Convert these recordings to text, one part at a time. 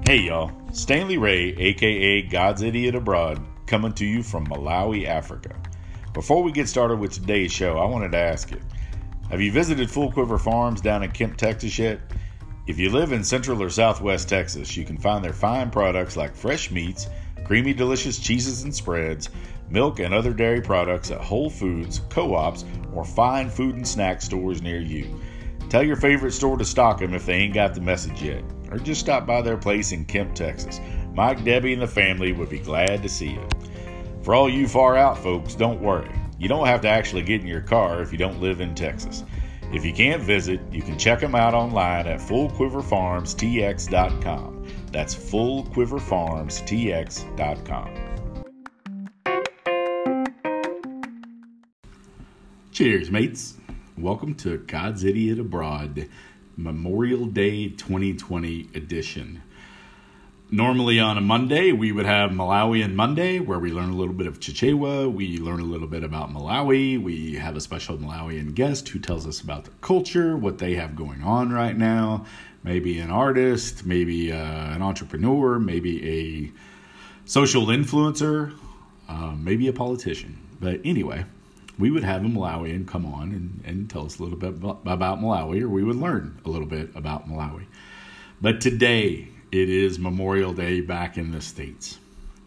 Hey y'all, Stanley Ray, aka God's Idiot Abroad, coming to you from Malawi, Africa. Before we get started with today's show, I wanted to ask you, have you visited Full Quiver Farms down in Kemp, Texas yet? If you live in Central or Southwest Texas, you can find their fine products like fresh meats, creamy delicious cheeses and spreads, milk and other dairy products at Whole Foods, co-ops, or fine food and snack stores near you. Tell your favorite store to stock them if they ain't got the message yet. Or just stop by their place in Kemp, Texas. Mike, Debbie, and the family would be glad to see you. For all you far out folks, don't worry. You don't have to actually get in your car if you don't live in Texas. If you can't visit, you can check them out online at fullquiverfarmstx.com. That's fullquiverfarmstx.com. Cheers, mates. Welcome to God's Idiot Abroad, Memorial Day 2020 edition. Normally on a Monday, we would have Malawian Monday, where we learn a little bit of Chichewa, we learn a little bit about Malawi, we have a special Malawian guest who tells us about their culture, what they have going on right now, maybe an artist, maybe an entrepreneur, maybe a social influencer, maybe a politician. But anyway, we would have a Malawian come on and tell us a little bit about Malawi, or we would learn a little bit about Malawi. But today, it is Memorial Day back in the States.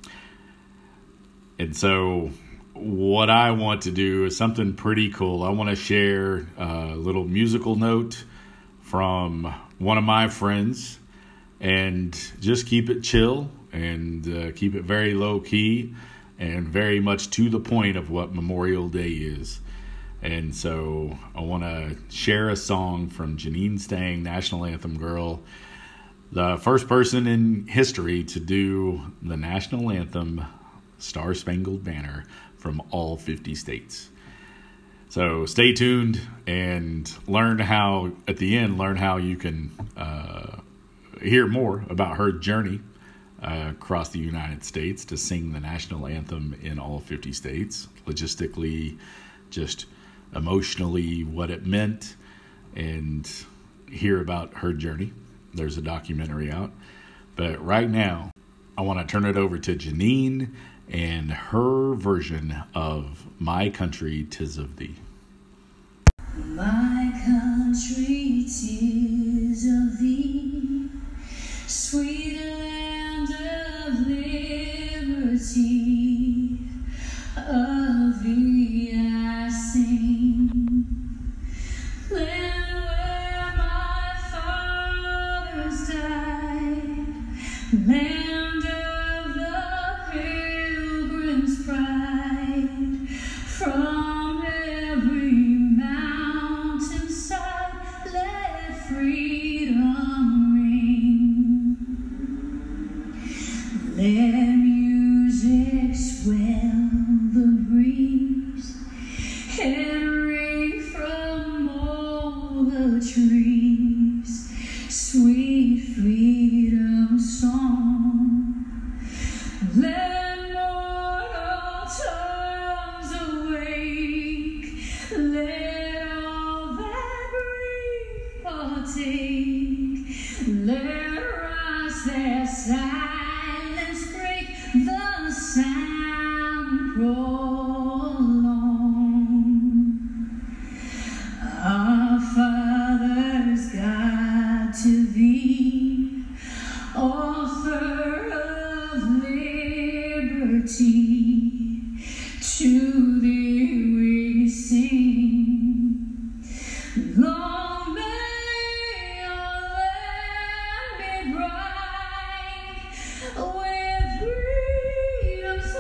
And so what I want to do is something pretty cool. I want to share a little musical note from one of my friends and just keep it chill and keep it very low key and very much to the point of what Memorial Day is. And so I want to share a song from Janine Stang, National Anthem Girl, the first person in history to do the National Anthem, Star Spangled Banner, from all 50 states. So stay tuned and learn how you can hear more about her journey across the United States to sing the national anthem in all 50 states, logistically, just emotionally, what it meant, and hear about her journey. There's a documentary out. But right now, I want to turn it over to Janine and her version of My Country 'Tis of Thee. My country 'tis of thee, sweet land of liberty, of thee I sing. Land where my fathers died, land of the pilgrim's pride, from every mountainside let freedom ring. Let music swell the breeze and ring from all the trees, sweet freedom song. Let mortal tongues awake, let all that breathe partake, let rise their silence break, the sound prolong. Our Father's God to thee, author of liberty, to thee we sing. Long may your land be bright with freedom's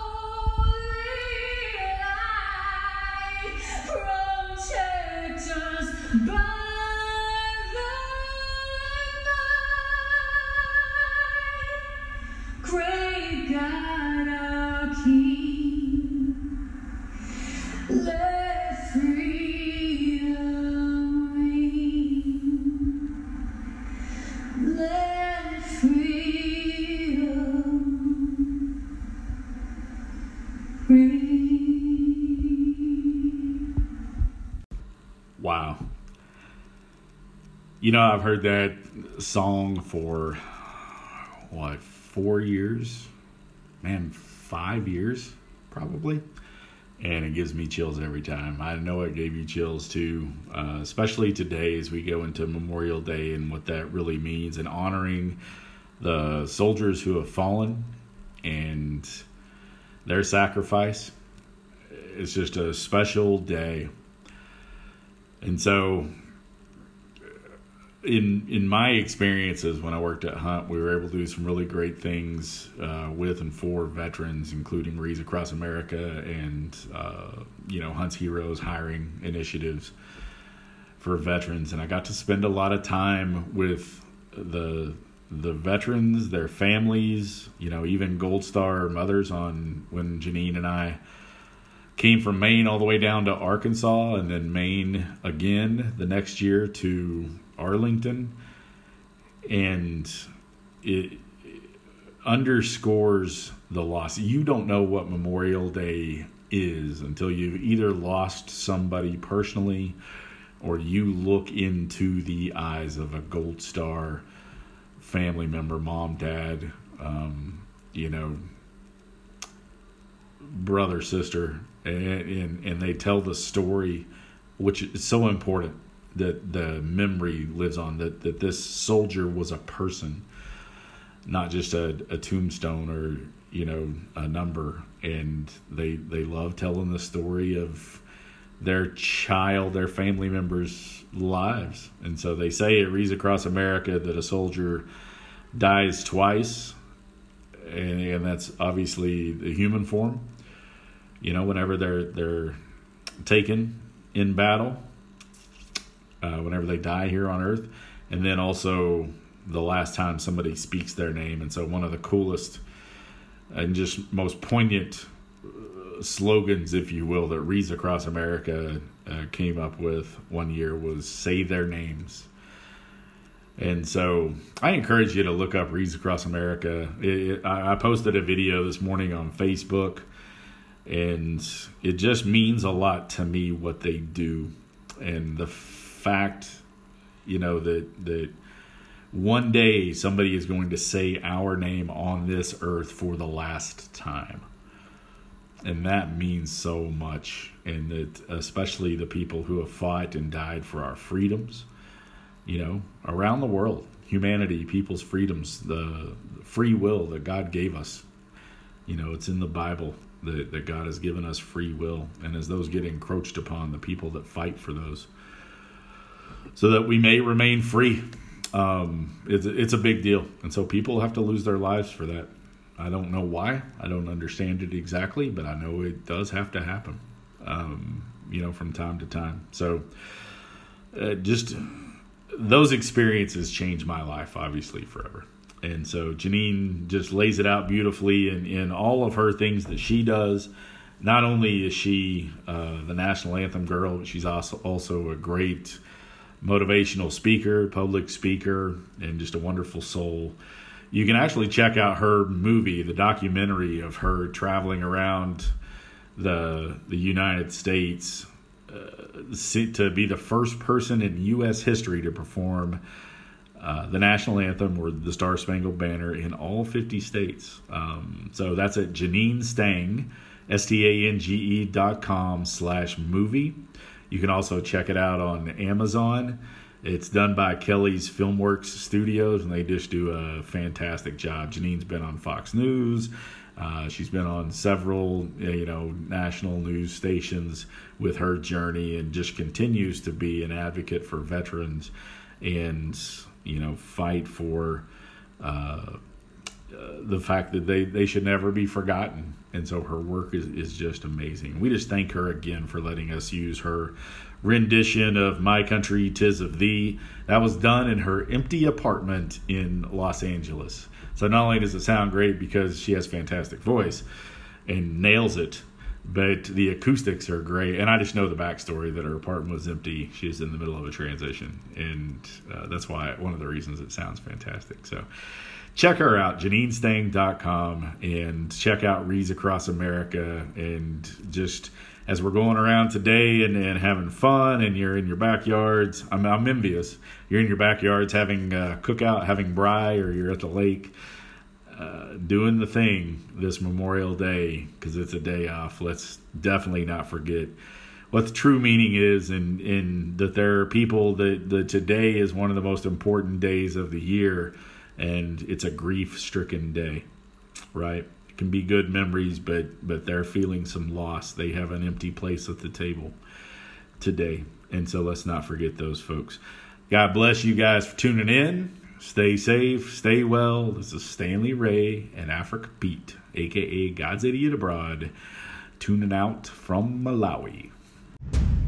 holy light, protect us by the night. Great God our King, let freedom ring. Let freedom ring. Wow. You know, I've heard that song for, 4 years? Man, 5 years probably. And it gives me chills every time. I know it gave you chills too, especially today as we go into Memorial Day and what that really means, and honoring the soldiers who have fallen and their sacrifice. It's just a special day. And so in my experiences when I worked at Hunt, we were able to do some really great things with and for veterans, including Reads Across America and Hunt's Heroes hiring initiatives for veterans. And I got to spend a lot of time with the veterans, their families, even Gold Star mothers on when Janine and I came from Maine all the way down to Arkansas, and then Maine again the next year to Arlington. And it underscores the loss. You don't know what Memorial Day is until you've either lost somebody personally or you look into the eyes of a Gold Star family member, mom, dad, brother, sister, and they tell the story, which is so important, that the memory lives on, that this soldier was a person, not just a tombstone or a number. And they love telling the story of their family members' lives. And so they say it Reads Across America that a soldier dies twice, and that's obviously the human form. Whenever they're taken in battle, whenever they die here on Earth, and then also the last time somebody speaks their name. And so one of the coolest and just most poignant slogans, if you will, that Reads Across America came up with one year was "Say Their Names." And so I encourage you to look up Reads Across America. I posted a video this morning on Facebook, and it just means a lot to me what they do. And the fact, that one day somebody is going to say our name on this earth for the last time. And that means so much. And that especially the people who have fought and died for our freedoms, around the world, humanity, people's freedoms, the free will that God gave us. It's in the Bible that God has given us free will. And as those get encroached upon, the people that fight for those, so that we may remain free, it's a big deal. And so people have to lose their lives for that. I don't know why. I don't understand it exactly, but I know it does have to happen, from time to time. So just those experiences changed my life, obviously, forever. And so Janine just lays it out beautifully in all of her things that she does. Not only is she the national anthem girl, but she's also a great motivational speaker, public speaker, and just a wonderful soul. You can actually check out her movie, the documentary of her traveling around the United States to be the first person in U.S. history to perform the national anthem or the Star Spangled Banner in all 50 states. So that's at Janine Stange, STANGE.com/movie. You can also check it out on Amazon. It's done by Kelly's Filmworks Studios, and they just do a fantastic job. Janine's been on Fox News. She's been on several, national news stations with her journey, and just continues to be an advocate for veterans and, fight for the fact that they should never be forgotten. And so her work is just amazing. We just thank her again for letting us use her rendition of My Country 'Tis of Thee. That was done in her empty apartment in Los Angeles. So not only does it sound great because she has fantastic voice and nails it, but the acoustics are great. And I just know the backstory that her apartment was empty. She's in the middle of a transition. And that's why one of the reasons it sounds fantastic. So check her out, JanineStange.com, and check out Reads Across America. And just as we're going around today and having fun, and you're in your backyards, I'm envious. You're in your backyards having a cookout, having braai, or you're at the lake. doing the thing this Memorial Day, because it's a day off. Let's definitely not forget what the true meaning is, and that there are people that today is one of the most important days of the year, and it's a grief-stricken day, right? It can be good memories, but they're feeling some loss. They have an empty place at the table today, and so let's not forget those folks. God bless you guys for tuning in. Stay safe, stay well. This is Stanley Ray and Africa Pete, a.k.a. God's Idiot Abroad, tuning out from Malawi.